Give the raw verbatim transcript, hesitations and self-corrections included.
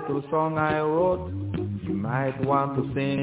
little song I wrote. You might want to sing